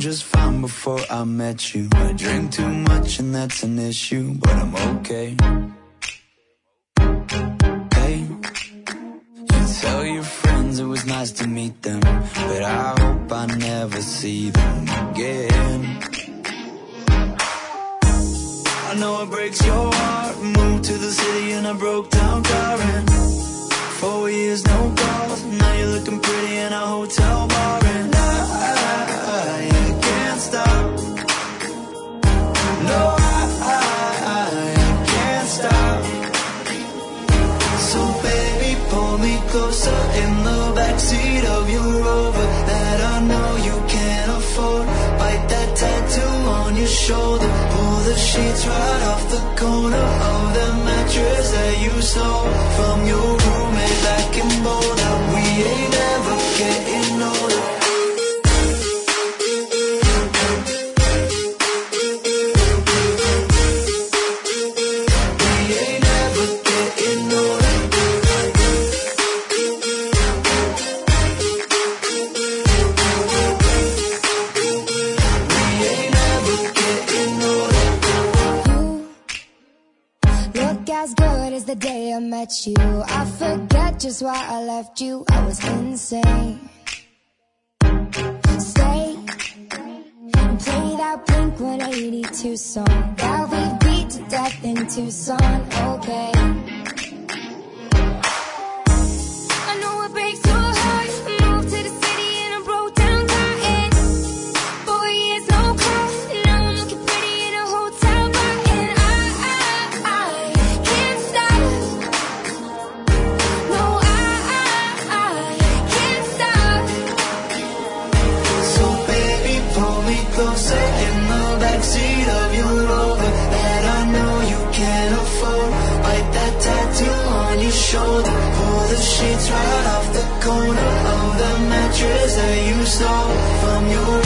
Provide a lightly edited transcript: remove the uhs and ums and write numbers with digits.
just fine before I met you. I drink too much and that's an issue, but I'm okay. Hey, you tell your friends it was nice to meet them, but I hope I never see them again. I know it breaks your heart. Moved to the city and I broke down crying. 4 years, no calls. Now you're looking pretty in a hotel bar, and I can't stop. No, I can't stop. So baby, pull me closer in the backseat of your Rover that I know you can't afford. Bite that tattoo on your shoulder. Pull the sheets right off the corner of the mattress that you stole from your roommate back in Boulder. We ain't ever getting older. As good as the day I met you. I forget just why I left you. I was insane. Stay and play that Blink-182 song that we beat to death in Tucson. Okay, I know it breaks your heart. Moved to the city and I broke down crying. 4 years, no call. Now I'm looking pretty in a hotel bar, and I can't stop. No, I can't stop. So baby, pull me closer in the backseat of your Rover that I know you can't afford. Bite that tattoo on your shoulder. Pull the sheets right off the corner of the mattress that you stole from your